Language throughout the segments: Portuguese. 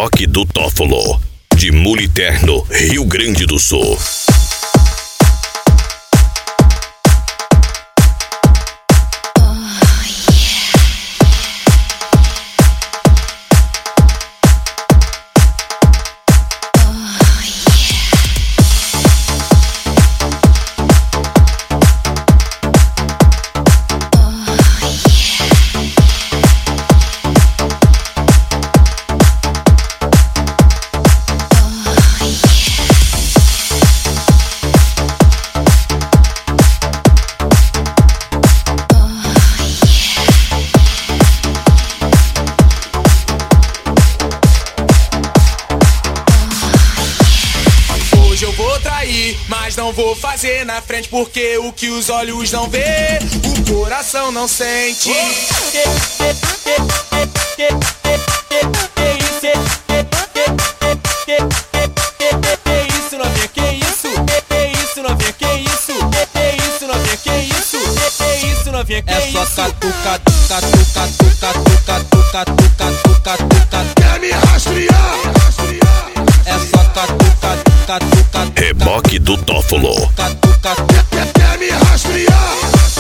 Reboque do Tófolo, de Muliterno, Rio Grande do Sul. Mas não vou fazer na frente, porque o que os olhos não vê, o coração não sente. Isso novinha, que isso? Isso novinha, que isso? Isso novinha, que isso? Isso novinha, que isso? É só catuca, catuca, catuca, catuca, catuca, catuca, catuca. Quer me rastrear? É só catuca, catuca. Reboque do Tófolo. Quer me rastrear?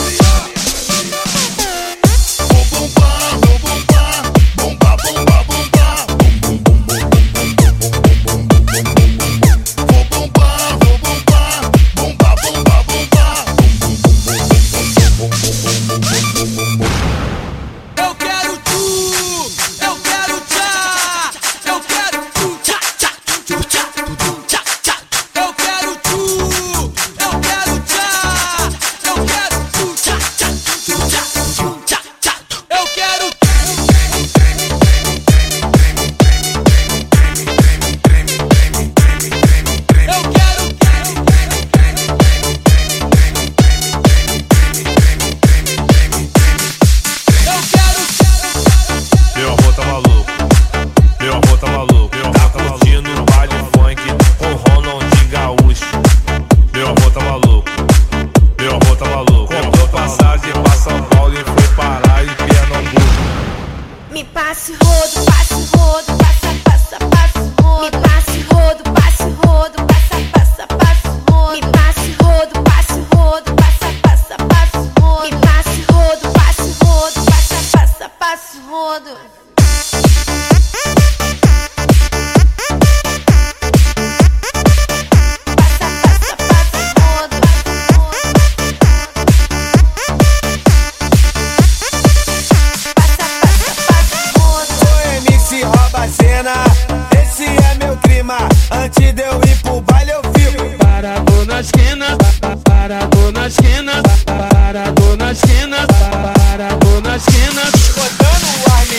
Esse é meu clima, antes de eu ir pro baile eu fico parado na esquina, parado na esquina, parado na esquina, parado na esquina, botando o ar,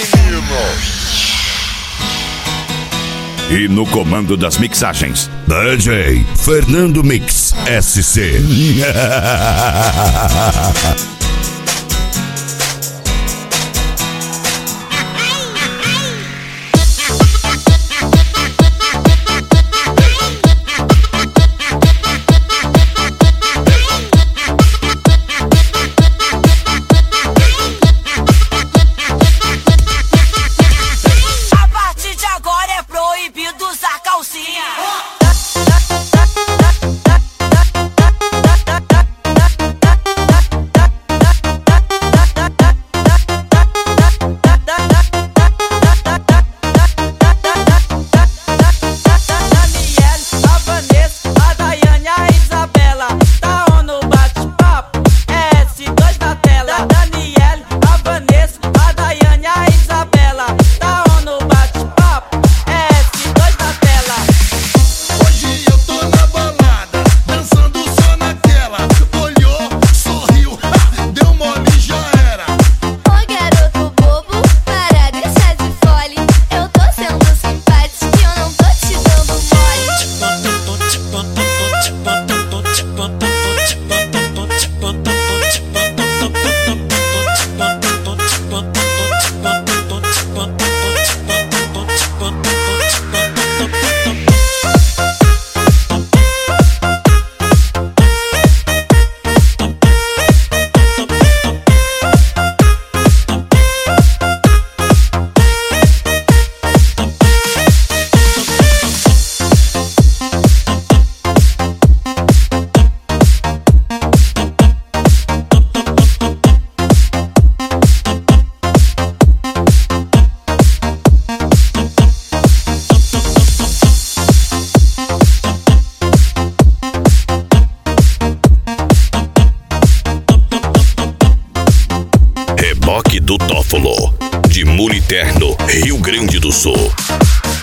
menino. E no comando das mixagens, DJ Fernando Mix SC. Toque do Tófolo, de Muliterno, Rio Grande do Sul.